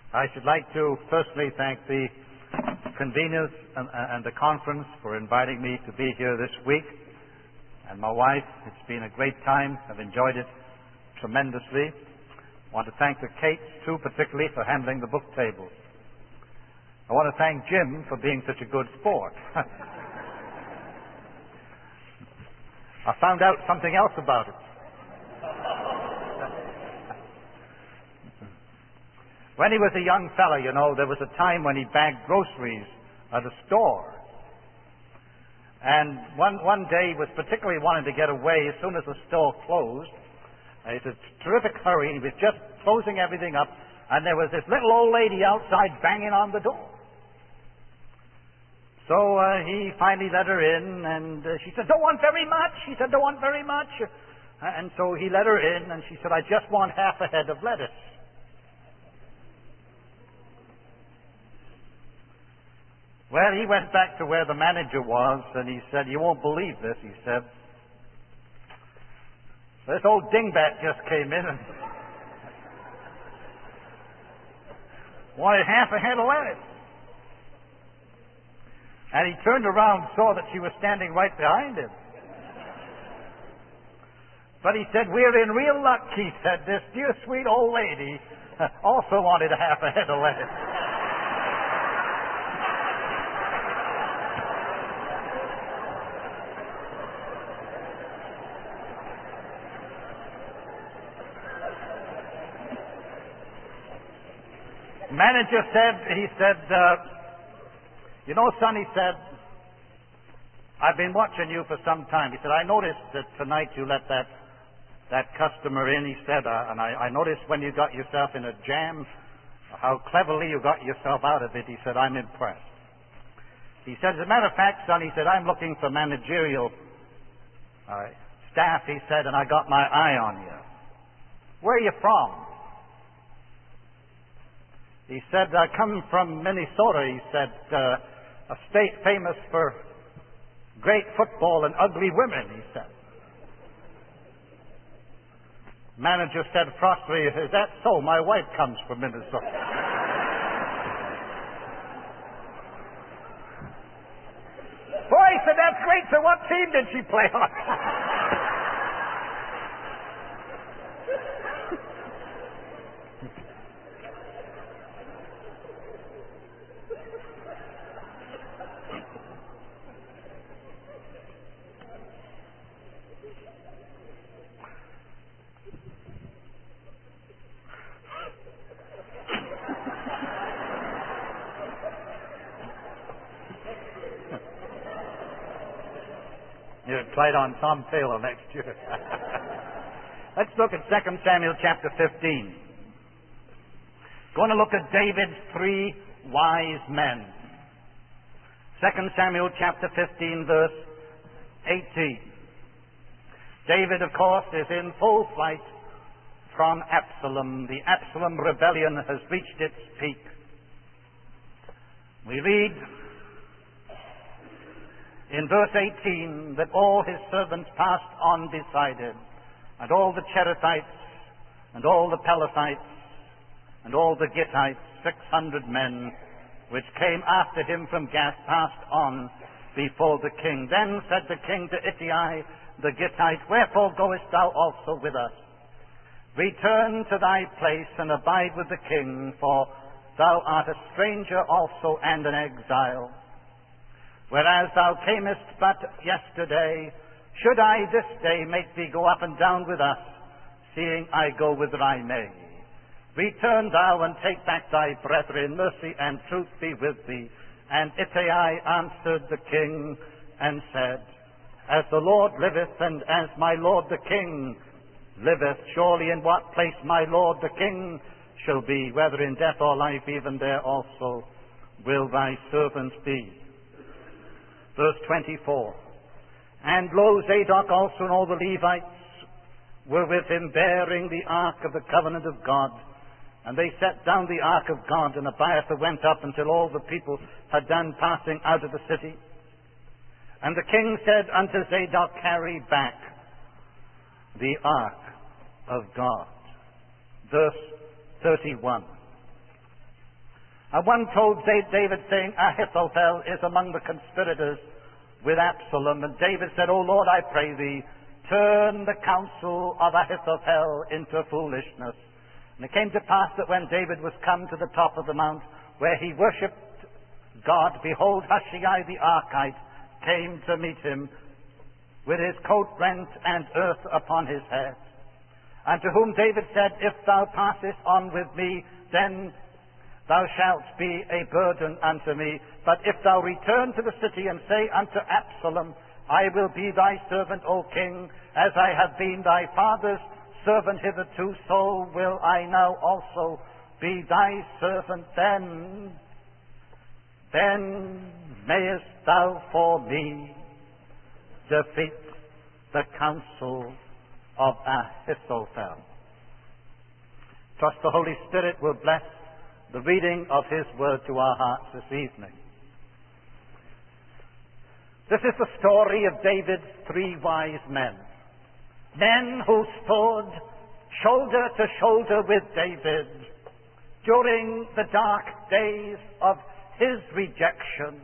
I should like to firstly thank the conveners and the conference for inviting me to be here this week. And my wife, it's been a great time. I've enjoyed it tremendously. I want to thank the Cates, too, particularly for handling the book tables. I want to thank Jim for being such a good sport. I found out something else about it. When he was a young fellow, there was a time when he bagged groceries at a store. And one day he was particularly wanting to get away as soon as the store closed. It's a terrific hurry. He was just closing everything up, and there was this little old lady outside banging on the door. So he finally let her in, and she said, "Don't want very much." He said, "Don't want very much." And so he let her in, and she said, "I just want half a head of lettuce." Well, he went back to where the manager was, and he said, "You won't believe this," he said. "This old dingbat just came in and wanted half a head of lettuce." And he turned around and saw that she was standing right behind him. But he said, "We're in real luck," he said. "This dear, sweet old lady also wanted a half a head of lettuce." Manager said, son, he said, "I've been watching you for some time." He said, "I noticed that tonight you let that customer in," he said, "and I noticed when you got yourself in a jam, how cleverly you got yourself out of it." He said, "I'm impressed." He said, "As a matter of fact, son," he said, "I'm looking for managerial staff," he said, "and I got my eye on you. Where are you from?" He said, "I come from Minnesota," he said, "a state famous for great football and ugly women," he said. Manager said frostily, "Is that so? My wife comes from Minnesota." Boy, he said, "That's great. So what team did she play on?" You tried on Tom Taylor next year. Let's look at 2 Samuel chapter 15. Going to look at David's 3 wise men. 2 Samuel chapter 15, verse 18. David, of course, is in full flight from Absalom. The Absalom rebellion has reached its peak. We read in verse 18 that all his servants passed on beside him, and all the Cherethites, and all the Pelethites, and all the Gittites, 600 men, which came after him from Gath, passed on before the king. Then said the king to Ittai the Gittite, "Wherefore goest thou also with us? Return to thy place and abide with the king, for thou art a stranger also and an exile. Whereas thou camest but yesterday, should I this day make thee go up and down with us, seeing I go whither I may? Return thou and take back thy brethren, mercy and truth be with thee." And Ittai answered the king and said, "As the Lord liveth, and as my lord the king liveth, surely in what place my lord the king shall be, whether in death or life, even there also will thy servant be." Verse 24. And lo, Zadok also and all the Levites were with him, bearing the ark of the covenant of God. And they set down the ark of God, and Abiathar went up until all the people had done passing out of the city. And the king said unto Zadok, "Carry back the ark of God." Verse 31. And one told David, saying, Ahithophel is among the conspirators with Absalom. And David said, O Lord, I pray thee, turn the counsel of Ahithophel into foolishness. And it came to pass that when David was come to the top of the mount where he worshipped God, behold, Hushai the Archite came to meet him with his coat rent and earth upon his head. And to whom David said, If thou passest on with me, then thou shalt be a burden unto me. But if thou return to the city and say unto Absalom, I will be thy servant, O king, as I have been thy father's servant hitherto, so will I now also be thy servant. Then mayest thou for me defeat the counsel of Ahithophel. Trust the Holy Spirit will bless the reading of His word to our hearts this evening. This is the story of David's three wise men. Men who stood shoulder to shoulder with David during the dark days of his rejection.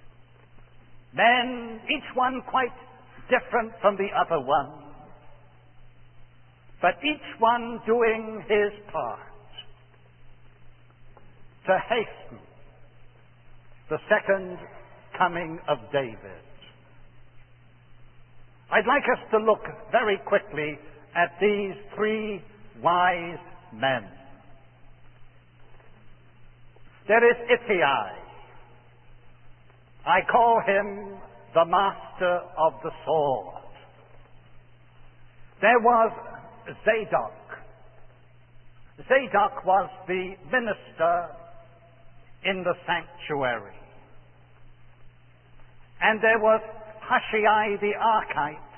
Men, each one quite different from the other one, but each one doing his part to hasten the second coming of David. I'd like us to look very quickly at these three wise men. There is Ittai. I call him the master of the sword. There was Zadok. Zadok was the minister in the sanctuary. And there was Hushai the Archite.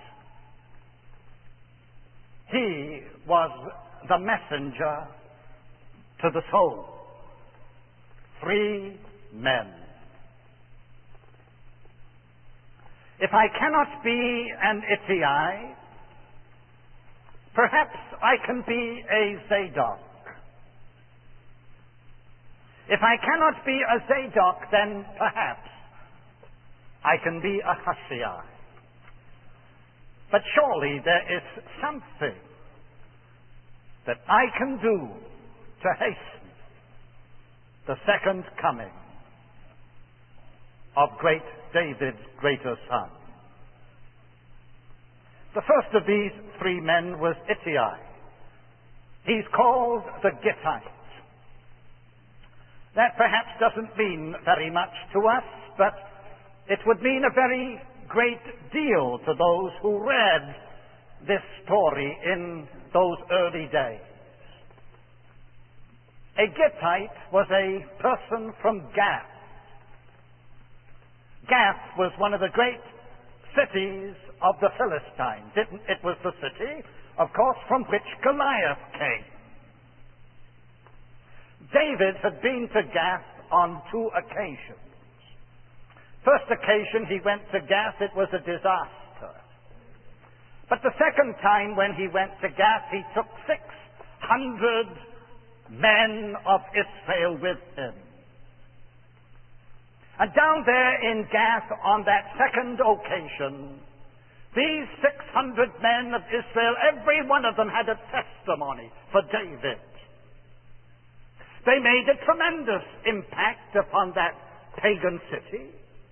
He was the messenger to the soul. Three men. If I cannot be an Ittai, perhaps I can be a Zadok. If I cannot be a Zadok, then perhaps I can be a Hushai. But surely there is something that I can do to hasten the second coming of great David's greater son. The first of these three men was Ittai. He's called the Gittite. That perhaps doesn't mean very much to us, but it would mean a very great deal to those who read this story in those early days. A Gittite was a person from Gath. Gath was one of the great cities of the Philistines. It was the city, of course, from which Goliath came. David had been to Gath on two occasions. First occasion he went to Gath, it was a disaster. But the second time when he went to Gath, he took 600 men of Israel with him. And down there in Gath on that second occasion, these 600 men of Israel, every one of them had a testimony for David. They made a tremendous impact upon that pagan city.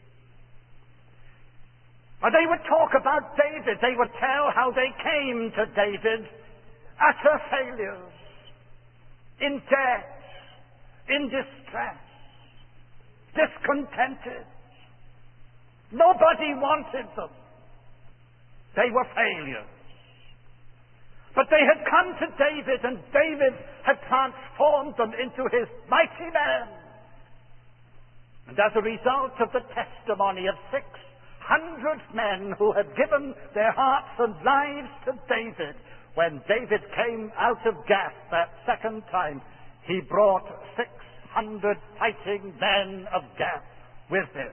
They would talk about David. They would tell how they came to David, utter failures, in debt, in distress, discontented. Nobody wanted them. They were failures. But they had come to David, and David had transformed them into his mighty men. And as a result of the testimony of 600 men who had given their hearts and lives to David, when David came out of Gath that second time, he brought 600 fighting men of Gath with him.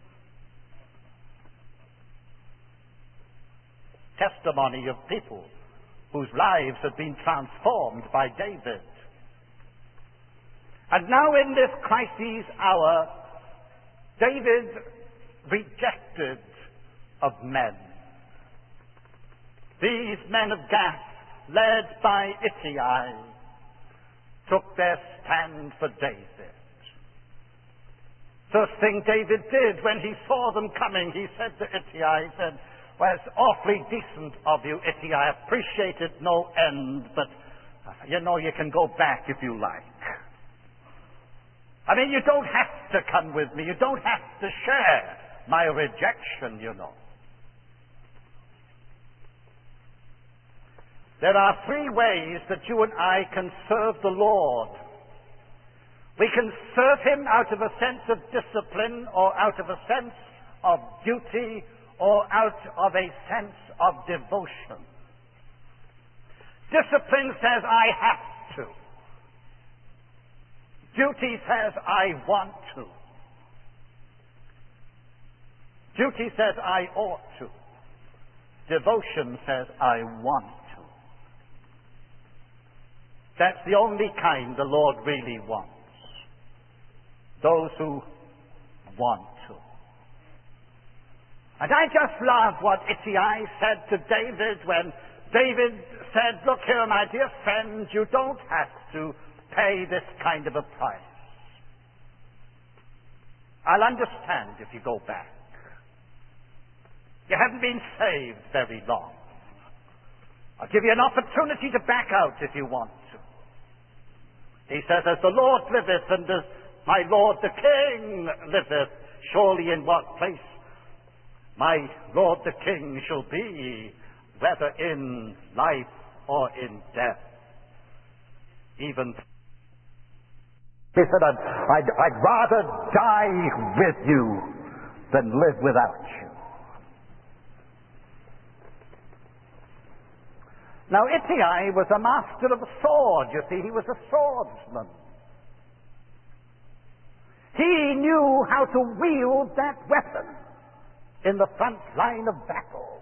Testimony of people whose lives had been transformed by David. And now in this crisis hour, David, rejected of men, these men of Gath, led by Ittai, took their stand for David. First thing David did when he saw them coming, he said to Ittai, he said, "Well, it's awfully decent of you, Ittai. I appreciate it no end, but you know you can go back if you like. I mean, you don't have to come with me. You don't have to share my rejection, you know." There are three ways that you and I can serve the Lord. We can serve Him out of a sense of discipline, or out of a sense of duty, or out of a sense of devotion. Discipline says, I have to. Duty says, I want to. Duty says, I ought to. Devotion says, I want to. That's the only kind the Lord really wants. Those who want to. And I just love what Ittai said to David when David said, "Look here, my dear friend, you don't have to pay this kind of a price. I'll understand if you go back. You haven't been saved very long. I'll give you an opportunity to back out if you want to." He says, "As the Lord liveth and as my Lord the King liveth, surely in what place my Lord the King shall be, whether in life or in death." Even he said, I'd rather die with you than live without you. Now, Ittai was a master of the sword. You see, he was a swordsman. He knew how to wield that weapon in the front line of battle.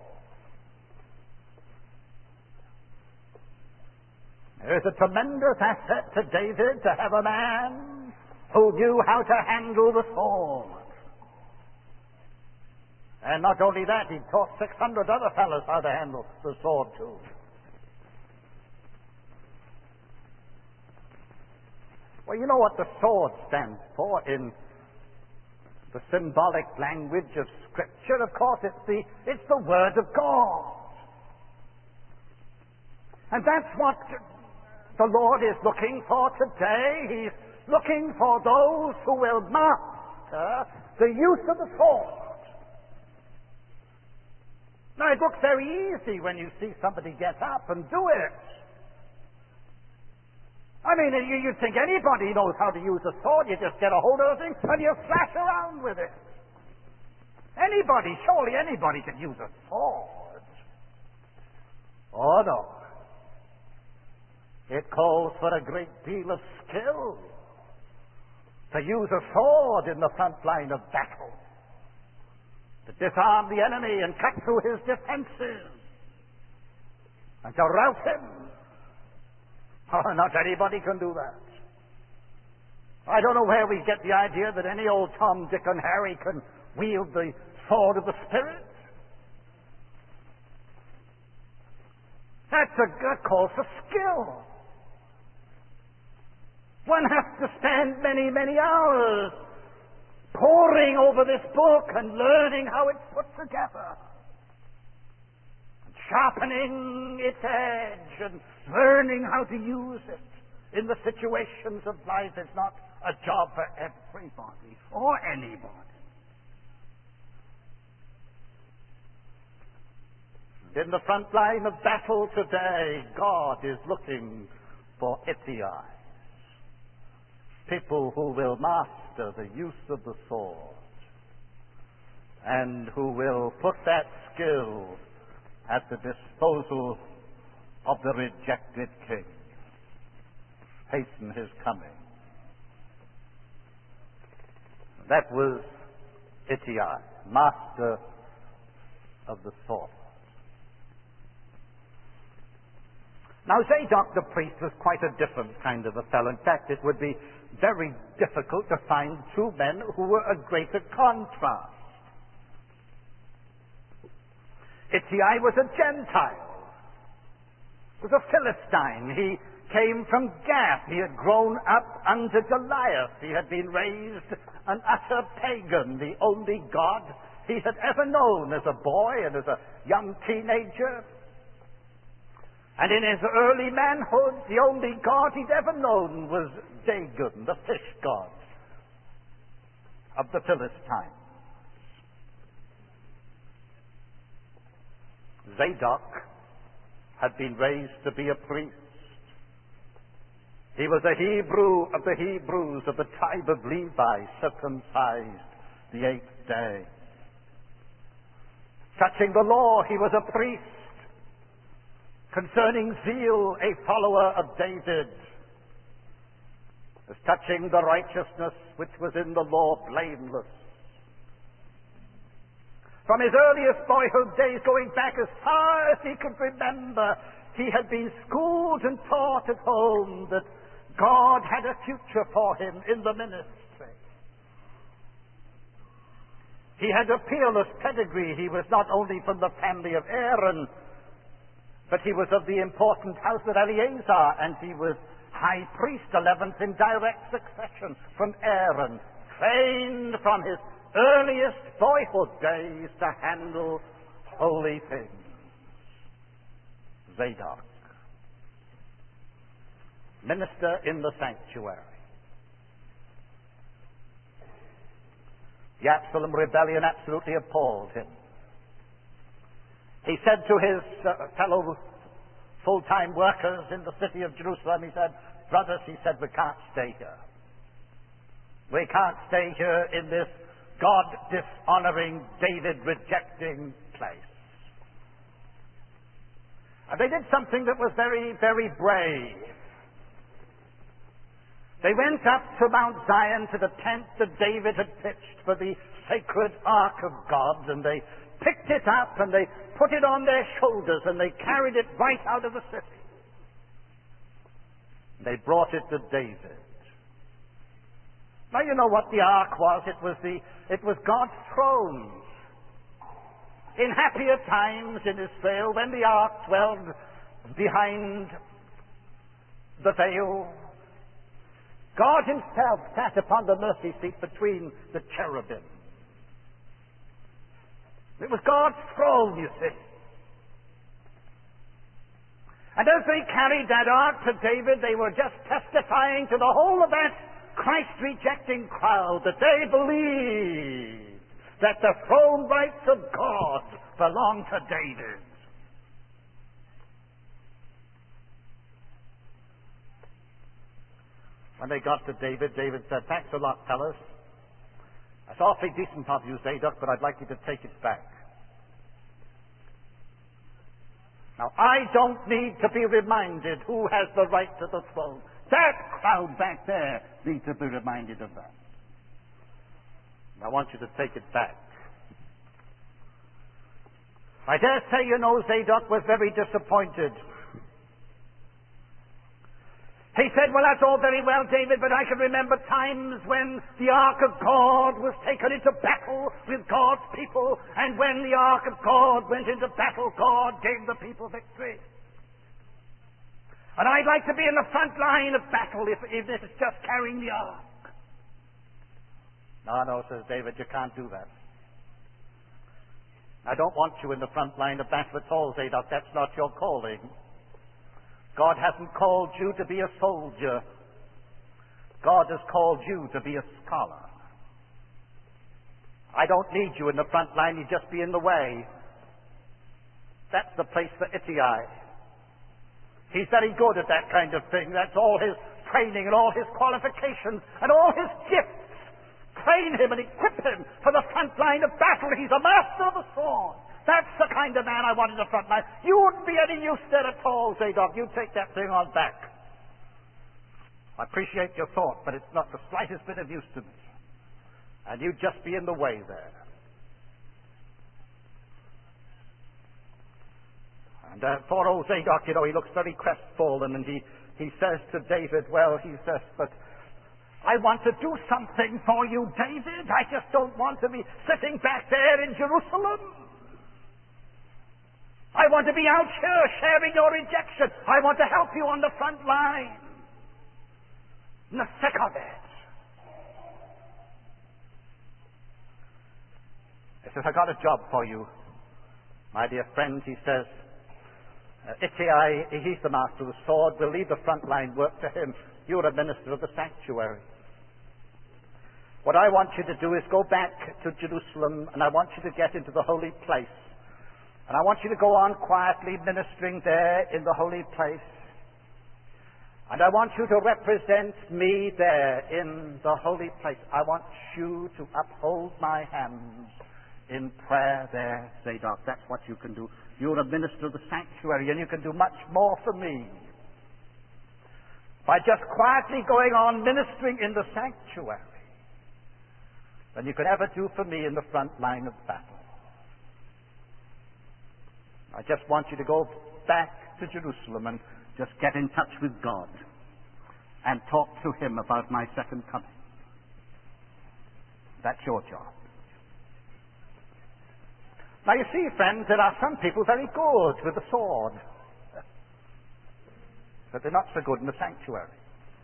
There's a tremendous asset to David to have a man who knew how to handle the sword. And not only that, he taught 600 other fellows how to handle the sword too. Well, you know what the sword stands for in the symbolic language of Scripture? Of course, it's the Word of God. And that's what the Lord is looking for today. He's looking for those who will master the use of the sword. Now, it looks very easy when you see somebody get up and do it. I mean, you'd think anybody knows how to use a sword. You just get a hold of the thing and you flash around with it. Surely anybody can use a sword. Oh, no. It calls for a great deal of skill to use a sword in the front line of battle, to disarm the enemy and cut through his defenses, and to rout him. Oh, not anybody can do that. I don't know where we get the idea that any old Tom, Dick, and Harry can wield the sword of the Spirit. That calls for skill. One has to spend many, many hours poring over this book and learning how it's put together, and sharpening its edge and learning how to use it in the situations of life. Is not a job for everybody or anybody. In the front line of battle today, God is looking for Ittai, people who will master the use of the sword and who will put that skill at the disposal of the rejected king. Hasten his coming. That was Ittai, master of the sword. Now, Zadok the priest was quite a different kind of a fellow. In fact, it would be very difficult to find two men who were a greater contrast. Ittai was a Gentile, was a Philistine. He came from Gath. He had grown up under Goliath. He had been raised an utter pagan, the only God he had ever known as a boy and as a young teenager. And in his early manhood, the only God he'd ever known was Dagon, the fish god of the Philistines. Zadok had been raised to be a priest. He was a Hebrew of the Hebrews of the tribe of Levi, circumcised the 8th day. Touching the law, he was a priest. Concerning zeal, a follower of David. As touching the righteousness which was in the law, blameless. From his earliest boyhood days, going back as far as he could remember, he had been schooled and taught at home that God had a future for him in the ministry. He had a peerless pedigree. He was not only from the family of Aaron, but he was of the important house of Eleazar, and he was high priest, 11th in direct succession from Aaron, trained from his earliest boyhood days to handle holy things. Zadok, minister in the sanctuary. The Absalom rebellion absolutely appalled him. He said to his fellow full-time workers in the city of Jerusalem, he said, brothers, he said, we can't stay here. We can't stay here in this God-dishonoring, David-rejecting place. And they did something that was very, very brave. They went up to Mount Zion, to the tent that David had pitched for the sacred ark of God, and they picked it up and they put it on their shoulders and they carried it right out of the city. They brought it to David. Now you know what the ark was. It was God's throne. In happier times in Israel, when the ark dwelled behind the veil, God himself sat upon the mercy seat between the cherubim. It was God's throne, you see. And as they carried that ark to David, they were just testifying to the whole of that Christ-rejecting crowd that they believed that the throne rights of God belonged to David. When they got to David, David said, thanks a lot, fellas. That's awfully decent of you, Zadok, but I'd like you to take it back. Now, I don't need to be reminded who has the right to the throne. That crowd back there needs to be reminded of that. I want you to take it back. I dare say you know Zadok was very disappointed. He said, well, that's all very well, David, but I can remember times when the Ark of God was taken into battle with God's people, and when the Ark of God went into battle, God gave the people victory. And I'd like to be in the front line of battle if this is just carrying the Ark. No, says David, you can't do that. I don't want you in the front line of battle at all, Zadok. That's not your calling. God hasn't called you to be a soldier. God has called you to be a scholar. I don't need you in the front line. You just be in the way. That's the place for Ittai. He's very good at that kind of thing. That's all his training and all his qualifications and all his gifts. Train him and equip him for the front line of battle. He's a master of the sword. That's the kind of man I want in the front line. You wouldn't be any use there at all, Zadok. You take that thing on back. I appreciate your thought, but it's not the slightest bit of use to me. And you'd just be in the way there. And poor old Zadok, he looks very crestfallen, and he says to David, but I want to do something for you, David. I just don't want to be sitting back there in Jerusalem. I want to be out here sharing your rejection. I want to help you on the front line. In the thick of it. He says, I got a job for you, my dear friend. He says, Ittai, he's the master of the sword. We'll leave the front line work to him. You're a minister of the sanctuary. What I want you to do is go back to Jerusalem, and I want you to get into the holy place. And I want you to go on quietly ministering there in the holy place. And I want you to represent me there in the holy place. I want you to uphold my hands in prayer there, Zadok. That's what you can do. You're a minister of the sanctuary, and you can do much more for me by just quietly going on ministering in the sanctuary than you could ever do for me in the front line of battle. I just want you to go back to Jerusalem and just get in touch with God and talk to him about my second coming. That's your job. Now you see, friends, there are some people very good with the sword, but they're not so good in the sanctuary.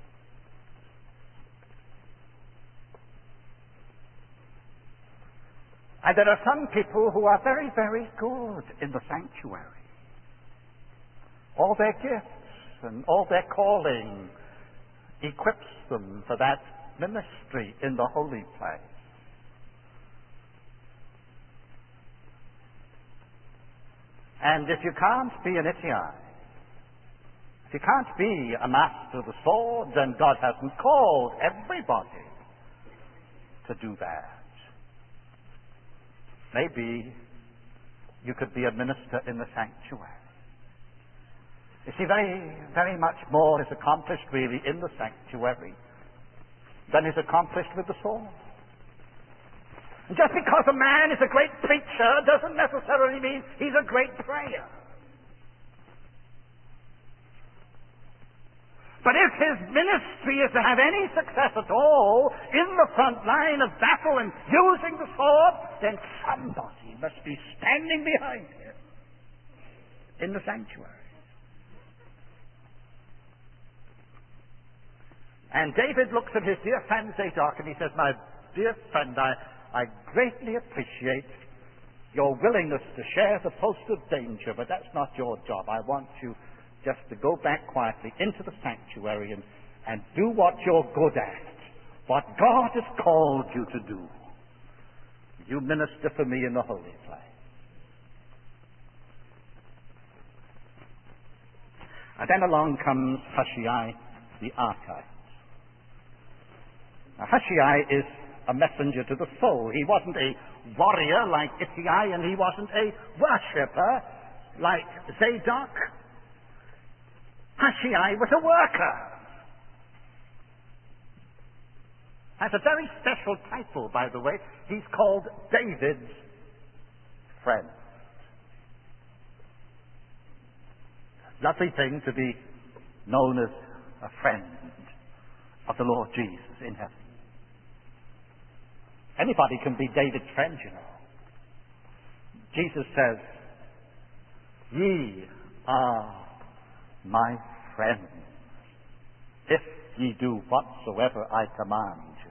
And there are some people who are very, very good in the sanctuary. All their gifts and all their calling equips them for that ministry in the holy place. And if you can't be an Ittai, if you can't be a master of the sword, then God hasn't called everybody to do that. Maybe you could be a minister in the sanctuary. You see, very, very much more is accomplished really in the sanctuary than is accomplished with the sword. And just because a man is a great preacher doesn't necessarily mean he's a great prayer. But if his ministry is to have any success at all in the front line of battle and using the sword, then somebody must be standing behind him in the sanctuary. And David looks at his dear friend Zadok and he says, my dear friend, I greatly appreciate your willingness to share the post of danger, but that's not your job. I want you just to go back quietly into the sanctuary and do what you're good at, what God has called you to do. You minister for me in the holy place. And then along comes Hushai the Archite. Now, Hushai is a messenger to the soul. He wasn't a warrior like Ittai, and he wasn't a worshipper like Zadok. Hushai was a worker. Has a very special title, by the way. He's called David's friend. Lovely thing to be known as a friend of the Lord Jesus in heaven. Anybody can be David's friend, you know. Jesus says, ye are my friends, if ye do whatsoever I command you.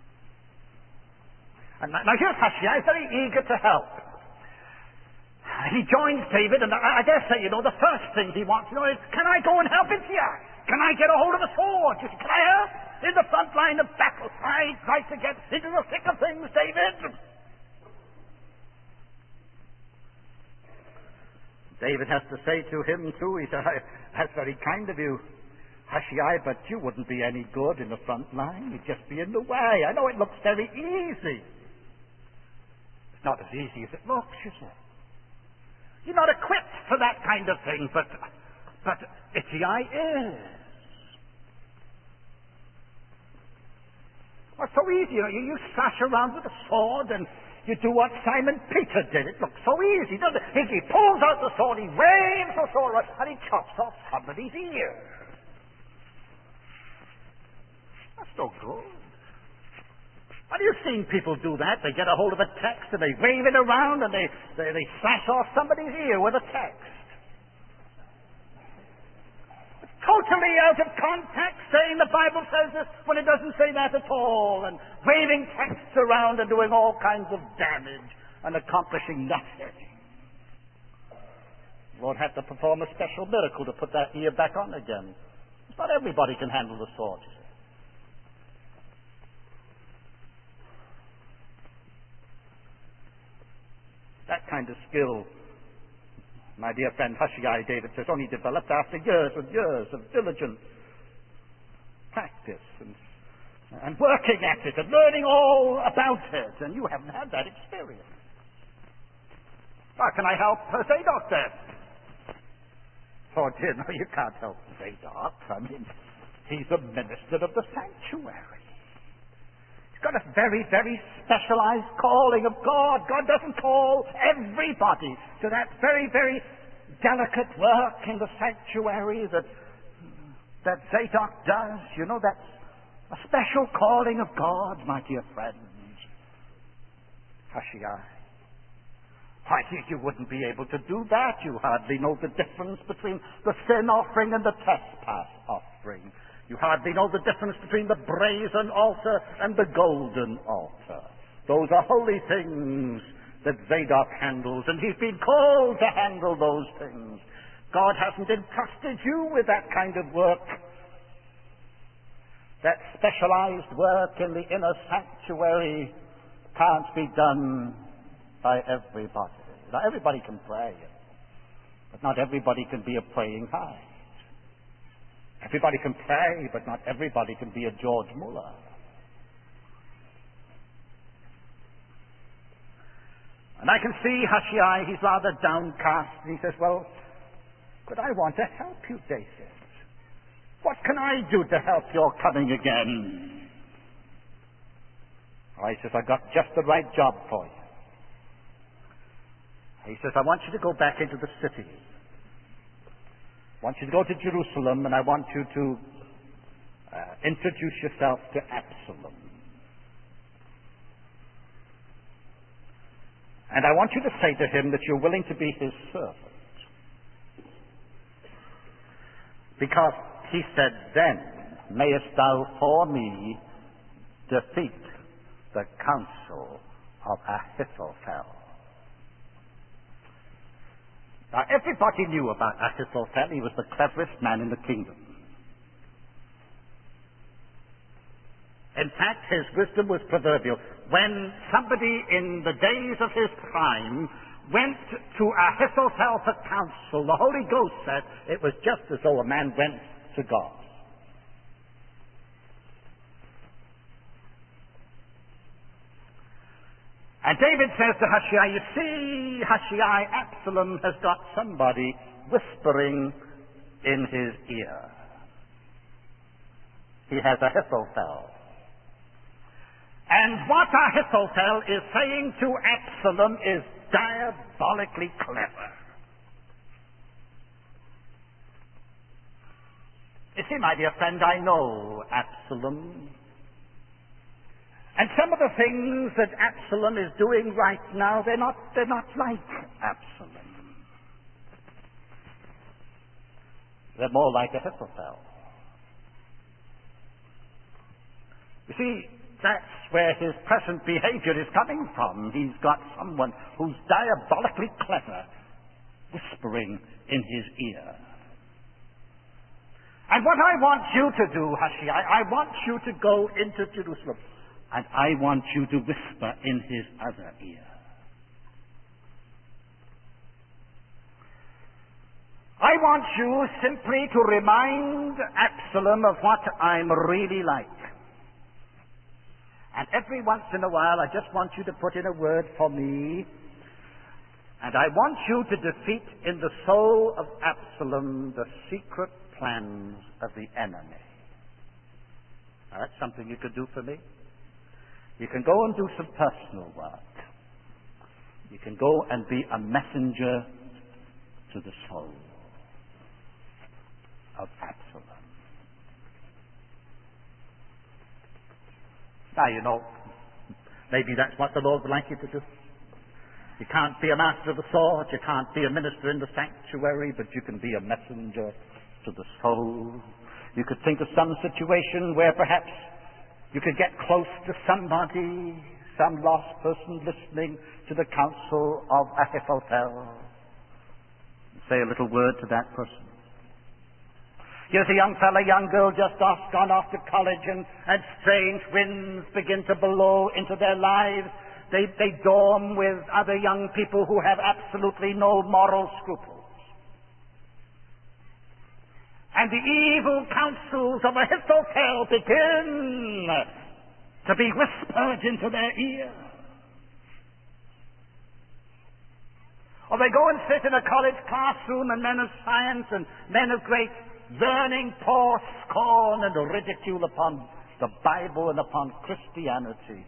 And now here's Hushai, very eager to help. He joins David, and I dare say, the first thing he wants to know is, can I go and help Ittai? Can I get a hold of a sword? Can I help in the front line of battle? I'd like to get into the thick of things, David. David has to say to him, too, he said, that's very kind of you, Hushai, but you wouldn't be any good in the front line. You'd just be in the way. I know it looks very easy. It's not as easy as it looks, you see. You're not equipped for that kind of thing, but Ittai is. Well, it's so easy, you slash around with a sword and You do what Simon Peter did. It looks so easy, doesn't it? He pulls out the sword, he waves the sword around, and he chops off somebody's ear. That's no good. Have you seen people do that? They get a hold of a text and they wave it around and they slash off somebody's ear with a text. Totally out of context, saying the Bible says this when it doesn't say that at all, and waving texts around and doing all kinds of damage and accomplishing nothing. The Lord had to perform a special miracle to put that ear back on again. Not everybody can handle the sword. That kind of skill, my dear friend Hushai, David says, only developed after years and years of diligent practice and working at it and learning all about it. And you haven't had that experience. How can I help Zadok then? Oh dear, no, you can't help Zadok. I mean, he's the minister of the sanctuary. Got a very, very specialized calling of God. God doesn't call everybody to that very, very delicate work in the sanctuary that Zadok does. You know, that's a special calling of God, my dear friends. Hushai. Why, you wouldn't be able to do that. You hardly know the difference between the sin offering and the trespass offering. You hardly know the difference between the brazen altar and the golden altar. Those are holy things that Zadok handles, and he's been called to handle those things. God hasn't entrusted you with that kind of work. That specialized work in the inner sanctuary can't be done by everybody. Now, everybody can pray, but not everybody can be a praying high. Everybody can pray, but not everybody can be a George Muller. And I can see Hushai, he's rather downcast, and he says, well, but I want to help you, David. What can I do to help your coming again? Oh, he says, I've got just the right job for you. He says, I want you to go back into the city. I want you to go to Jerusalem, and I want you to introduce yourself to Absalom. And I want you to say to him that you're willing to be his servant. Because he said, then mayest thou for me defeat the counsel of Ahithophel. Now, everybody knew about Ahithophel. He was the cleverest man in the kingdom. In fact, his wisdom was proverbial. When somebody in the days of his prime went to Ahithophel for counsel, the Holy Ghost said it was just as though a man went to God. And David says to Hushai, you see, Hushai, Absalom has got somebody whispering in his ear. He has Ahithophel. And what Ahithophel is saying to Absalom is diabolically clever. You see, my dear friend, I know Absalom. And some of the things that Absalom is doing right now, they're not like Absalom. They're more like Ahithophel. You see, that's where his present behavior is coming from. He's got someone who's diabolically clever whispering in his ear. And what I want you to do, Hushai, I want you to go into Jerusalem. And I want you to whisper in his other ear. I want you simply to remind Absalom of what I'm really like. And every once in a while, I just want you to put in a word for me. And I want you to defeat in the soul of Absalom the secret plans of the enemy. Now, that's something you could do for me. You can go and do some personal work. You can go and be a messenger to the soul of Absalom. Now, you know, maybe that's what the Lord would like you to do. You can't be a master of the sword, you can't be a minister in the sanctuary, but you can be a messenger to the soul. You could think of some situation where perhaps you could get close to somebody, some lost person listening to the counsel of Ahithophel. Say a little word to that person. Here's a young fella, young girl, just gone off to college, and strange winds begin to blow into their lives. They dorm with other young people who have absolutely no moral scruples. And the evil counsels of Ahithophel begin to be whispered into their ear. Or they go and sit in a college classroom, and men of science and men of great learning pour scorn and ridicule upon the Bible and upon Christianity.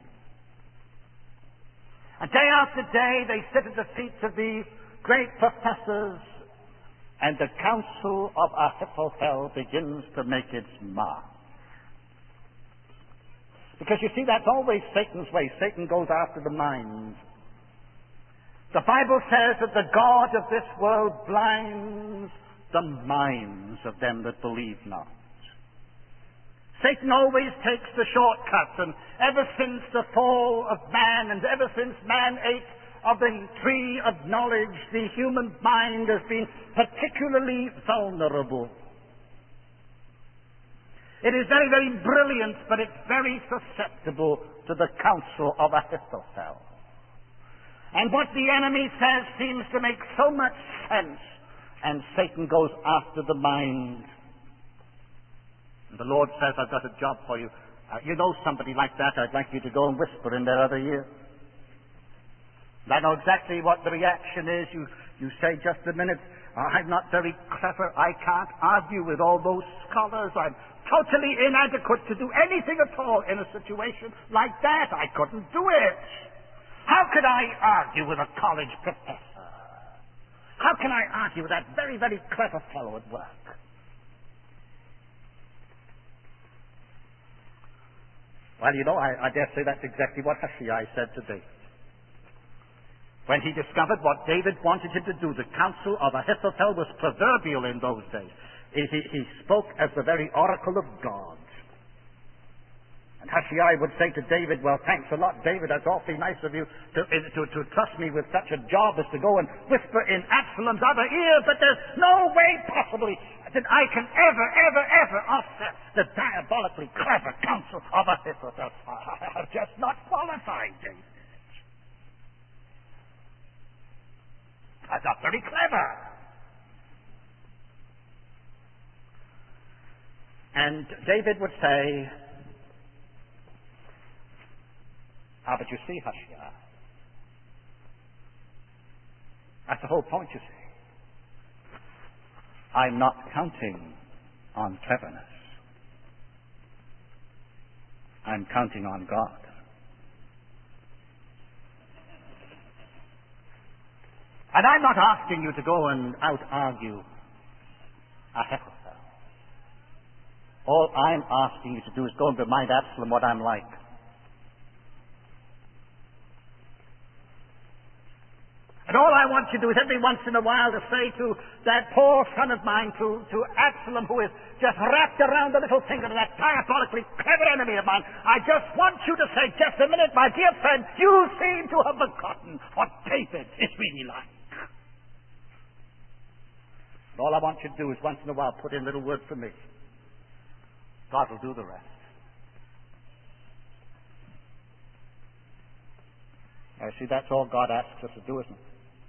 And day after day they sit at the feet of these great professors, and the counsel of Ahithophel begins to make its mark. Because you see, that's always Satan's way. Satan goes after the mind. The Bible says that the God of this world blinds the minds of them that believe not. Satan always takes the shortcut, and ever since the fall of man, and ever since man ate of the tree of knowledge, the human mind has been particularly vulnerable. It is very, very brilliant, but it's very susceptible to the counsel of Ahithophel. And what the enemy says seems to make so much sense, and Satan goes after the mind. And the Lord says, I've got a job for you. You know somebody like that, I'd like you to go and whisper in their other ear. I know exactly what the reaction is. You say, just a minute, I'm not very clever. I can't argue with all those scholars. I'm totally inadequate to do anything at all in a situation like that. I couldn't do it. How could I argue with a college professor? How can I argue with that very, very clever fellow at work? Well, you know, I dare say that's exactly what Hushai said to David. When he discovered what David wanted him to do, the counsel of Ahithophel was proverbial in those days. He spoke as the very oracle of God. And Hushai would say to David, well, thanks a lot, David, that's awfully nice of you to trust me with such a job as to go and whisper in Absalom's other ear, but there's no way possibly that I can ever offset the diabolically clever counsel of Ahithophel. I'm just not qualified, David. I'm not very clever. And David would say, but you see, Hushai, that's the whole point, you see. I'm not counting on cleverness. I'm counting on God. And I'm not asking you to go and out-argue Ahithophel. All I'm asking you to do is go and remind Absalom what I'm like. And all I want you to do is every once in a while to say to that poor son of mine, to Absalom, who is just wrapped around the little finger of that diabolically clever enemy of mine, I just want you to say, just a minute, my dear friend, you seem to have forgotten what David is really like. And all I want you to do is once in a while put in a little word for me. God will do the rest. I see that's all God asks us to do, isn't it?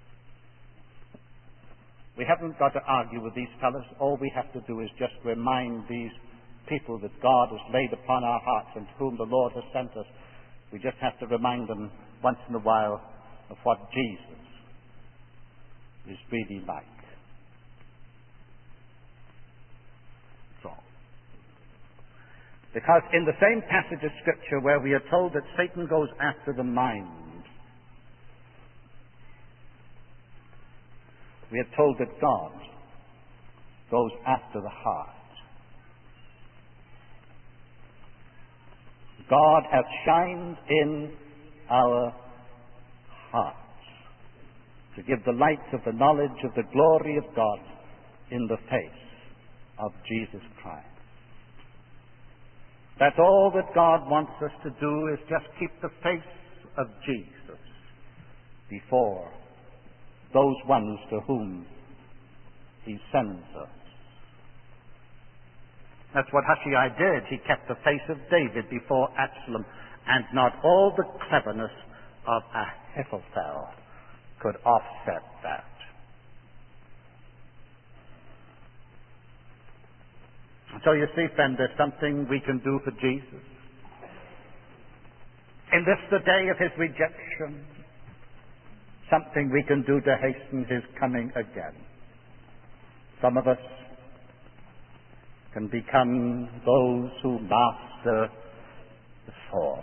We haven't got to argue with these fellows. All we have to do is just remind these people that God has laid upon our hearts and to whom the Lord has sent us. We just have to remind them once in a while of what Jesus is really like. That's all. Because in the same passage of Scripture where we are told that Satan goes after the mind, we are told that God goes after the heart. God hath shined in our hearts to give the light of the knowledge of the glory of God in the face of Jesus Christ. That's all that God wants us to do, is just keep the face of Jesus before those ones to whom he sends us. That's what Hushai did. He kept the face of David before Absalom, and not all the cleverness of Ahithophel could offset that. So you see, friend, there's something we can do for Jesus. In this, the day of his rejection, something we can do to hasten his coming again. Some of us can become those who master the sword.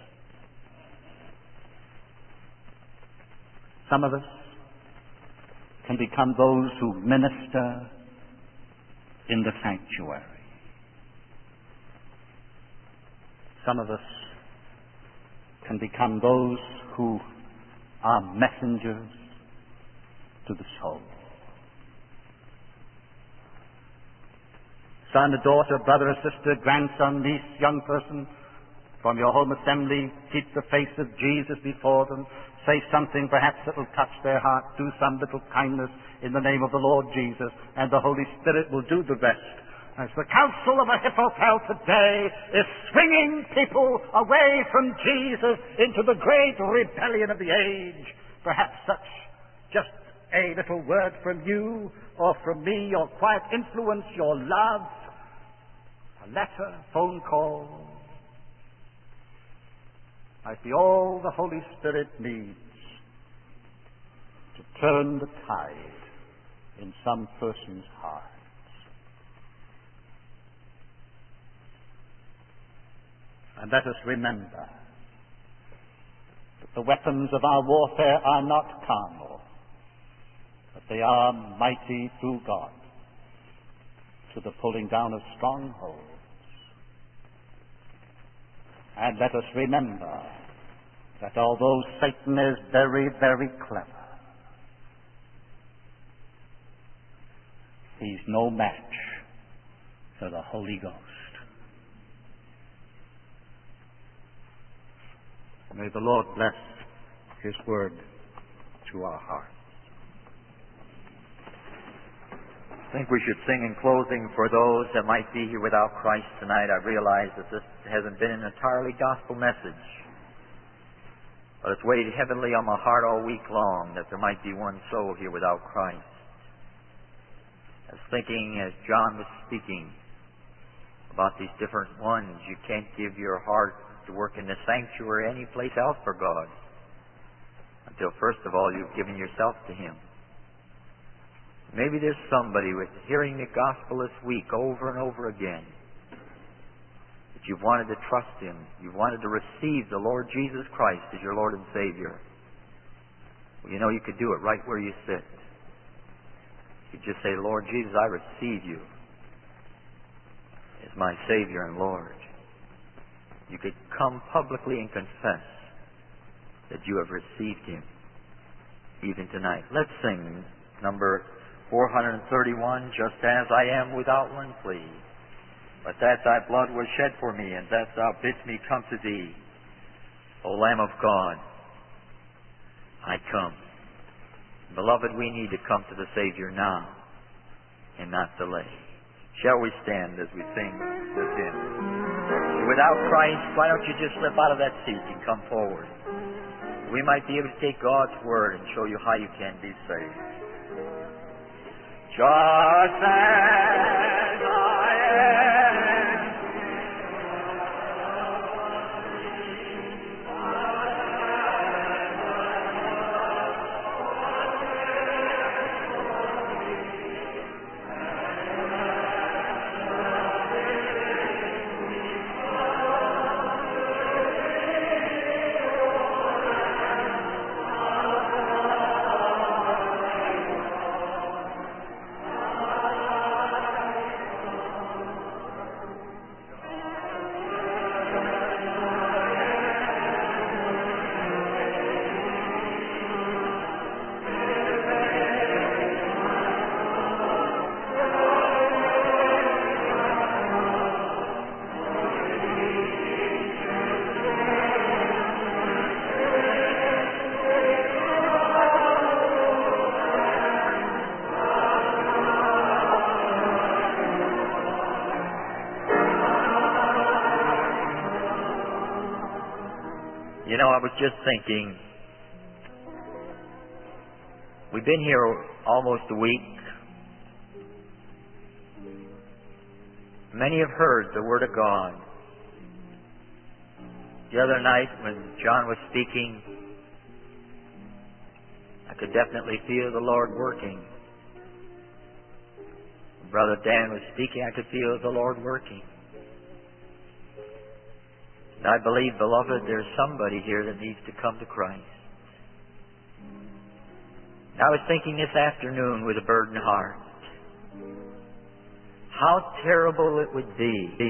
Some of us can become those who minister in the sanctuary. Some of us can become those who are messengers to the soul. Son, a daughter, brother, a sister, grandson, niece, young person, from your home assembly, keep the face of Jesus before them. Say something perhaps that will touch their heart. Do some little kindness in the name of the Lord Jesus, and the Holy Spirit will do the rest. As the counsel of Ahithophel today is swinging people away from Jesus into the great rebellion of the age, perhaps such just a little word from you or from me, your quiet influence, your love, a letter, phone call, might be all the Holy Spirit needs to turn the tide in some person's heart. And let us remember that the weapons of our warfare are not carnal, but they are mighty through God to the pulling down of strongholds. And let us remember that although Satan is very, very clever, he's no match for the Holy Ghost. May the Lord bless his word to our hearts. I think we should sing in closing for those that might be here without Christ tonight. I realize that this hasn't been an entirely gospel message, but it's weighed heavily on my heart all week long that there might be one soul here without Christ. I was thinking as John was speaking about these different ones, you can't give your heart to work in the sanctuary any place else for God until first of all you've given yourself to Him. Maybe there's somebody with hearing the gospel this week over and over again that you've wanted to trust Him, you've wanted to receive the Lord Jesus Christ as your Lord and Savior. Well, you know you could do it right where you sit. You could just say, Lord Jesus, I receive you as my Savior and Lord. You could come publicly and confess that you have received Him even tonight. Let's sing number 431, Just As I Am Without One Plea. But that thy blood was shed for me, and that thou bidst me come to thee. O Lamb of God, I come. Beloved, we need to come to the Savior now and not delay. Shall we stand as we sing this hymn? Without Christ, why don't you just slip out of that seat and come forward? We might be able to take God's Word and show you how you can be saved. Just as I am. You know, I was just thinking, we've been here almost a week. Many have heard the Word of God. The other night when John was speaking, I could definitely feel the Lord working. When Brother Dan was speaking, I could feel the Lord working. And I believe, beloved, there's somebody here that needs to come to Christ. And I was thinking this afternoon with a burdened heart, how terrible it would be